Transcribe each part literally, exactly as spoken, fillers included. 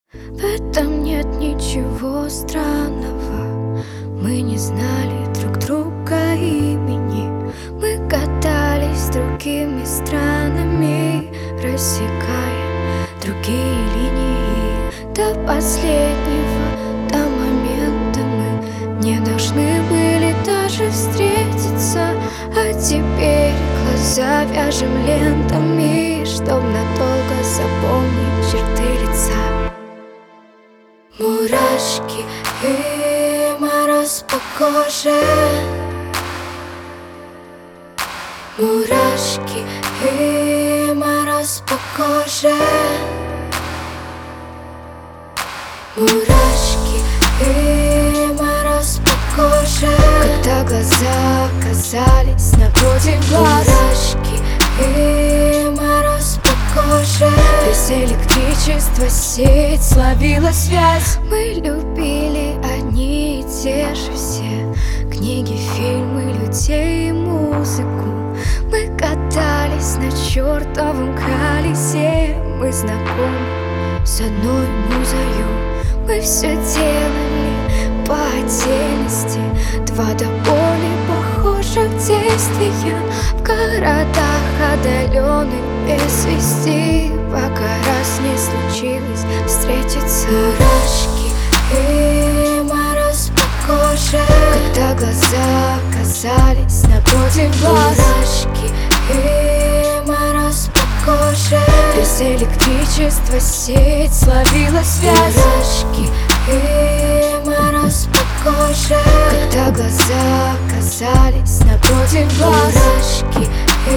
В этом нет ничего странного. Мы не знали друг друга имени. Мы катались другими странами, рассекая другие линии. До последнего, до момента мы не должны были даже встретиться. А теперь глаза вяжем лентами, чтоб надолго запомнить черты лица. Мурашки и мороз по коже, мурашки и мороз по коже, мурашки и мороз по коже. Когда глаза оказались напротив глаз, мурашки и мороз по коже. Без электричества сеть словила связь. Мы любили одни и те же все книги, фильмы, людей и музыку. Мы катались на чертовом колесе. Мы знакомы с одной музою. Мы все делали по отдельности, два до боли похожих действия. В городах отдаленных без вести, пока раз не случилось встретиться. Мурашки и мороз по коже, когда глаза оказались напротив глаз. Мурашки и мороз по коже. Без электричества сеть словила связь. Мурашки и мороз по коже, когда глаза оказались напротив глаз. Мурашки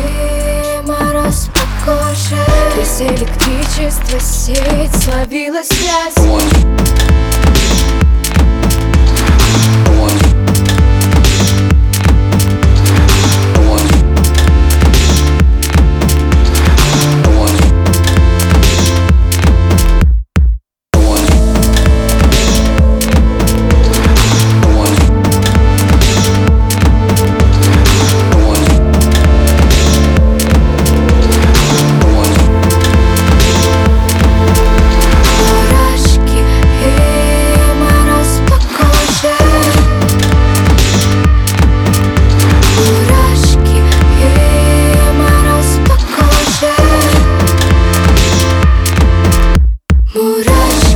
и мороз по коже. Без электричества сеть словила связь. Мурашки